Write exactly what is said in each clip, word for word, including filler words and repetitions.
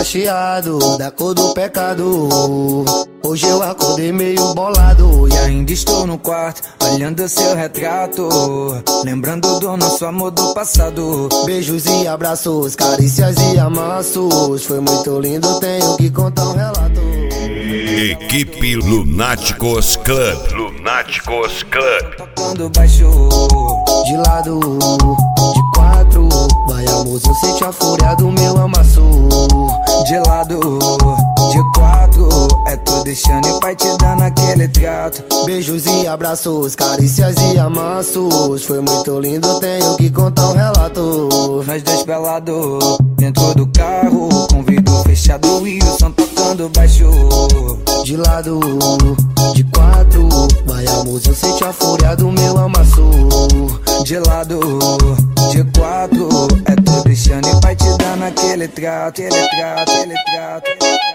cacheado, da cor do pecado. Hoje eu acordei meio bolado e ainda estou no quarto, olhando seu retrato, lembrando do nosso amor do passado. Beijos e abraços, carícias e amassos, foi muito lindo, tenho que contar um relato. Equipe Lunáticos Club. Lunáticos Club. Tocando baixo, de lado, de quatro. Vai amor, eu sente a fúria do meu amasso. De lado, de quatro. É tu deixando e pai te dando aquele trato. Beijos e abraços, carícias e amassos, foi muito lindo, tenho que contar um relato. Nós dois pelados, dentro do carro, com vidro fechado e o som tocando baixo. De lado, de quatro. Vai amor, eu sente a fúria do meu amasso. De lado, de quatro. É tu deixando e pai te dando aquele trato, aquele trato, aquele trato, aquele trato.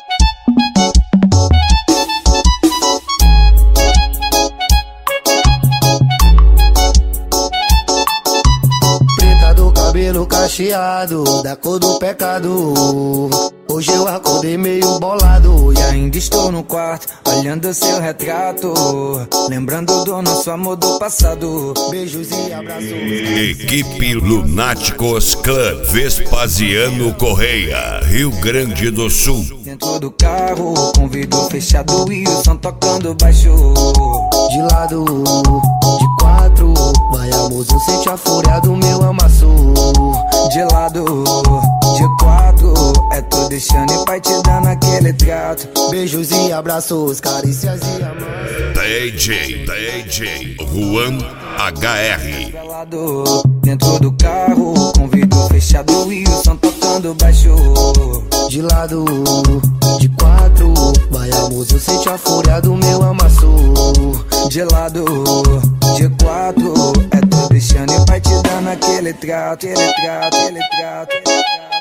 Cabelo cacheado, da cor do pecado. Hoje eu acordei meio bolado e ainda estou no quarto, olhando seu retrato, lembrando do nosso amor do passado. Beijos e abraços. Equipe Lunáticos Club. Vespasiano Correia, Rio Grande do Sul. Dentro do carro, com vidro fechado e o som tocando baixo. De lado, de quatro. Vai amor, eu sente a fúria do meu amasso. De lado, de quatro. É tu deixando e pai te dando aquele trato. Beijos e abraços, carícias e amassos. D J, D J Juan H R. Dentro do carro, com vidro fechado e o som tocando baixo. De lado, de quatro. Vai amor, eu sente a fúria do meu amasso. De lado, de quatro. É tu deixando e pai te dando aquele trato, aquele trato, aquele trato, aquele trato.